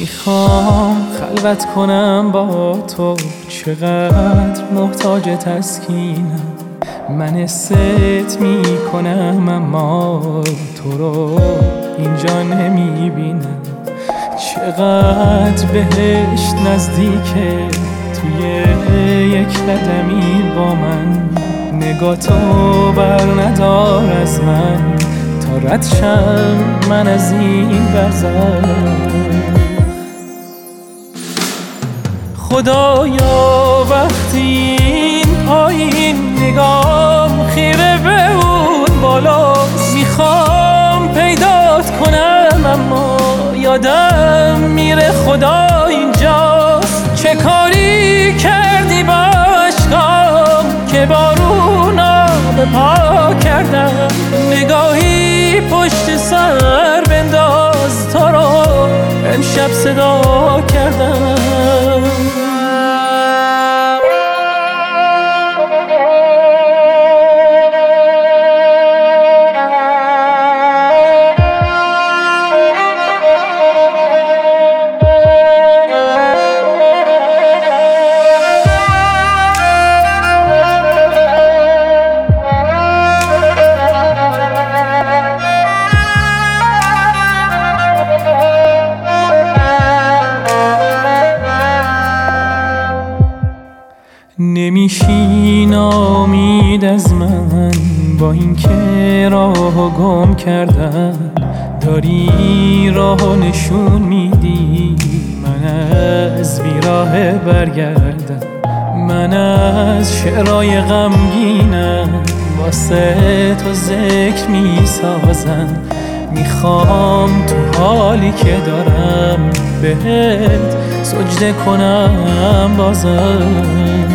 میخوام خلوت کنم با تو، چقدر محتاج تسکینم. من حست میکنم اما تو رو اینجا نمیبینم. چقدر بهشت نزدیکه توی یک قدمی با من. نگاه تو بر ندار از من تا رد شم من از این برزخ. خدایا وقتی این پایین نگام خیره به اون بالا، میخوام پیدات کنم اما یادم میره خدا اینجاست. چه کاری کردی با عشقام که بارونا به پا کردم. نگاهی پشت سر بنداز تو رو امشب صدا کردم. نمیشی نامید از من با اینکه راهو گم کردم. داری راهو نشون میدی من از بیراه برگردم. من از شعرهای غمگینم واسه تو ذکر میسازم. میخوام تو حالی که دارم بهت سجده کنم بازم.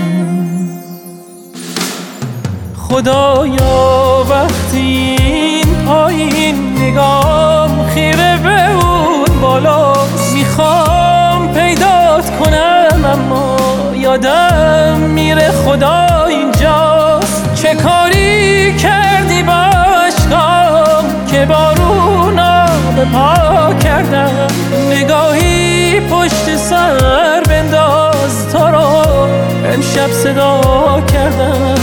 خدایا وقتی این پایین نگام خیره به اون بالا، میخوام پیدات کنم اما یادم میره خدا اینجاست. چه کاری کردی با عشقام که بارونا به پا کردم. نگاهی پشت سر بنداز تو رو امشب صدا کردم.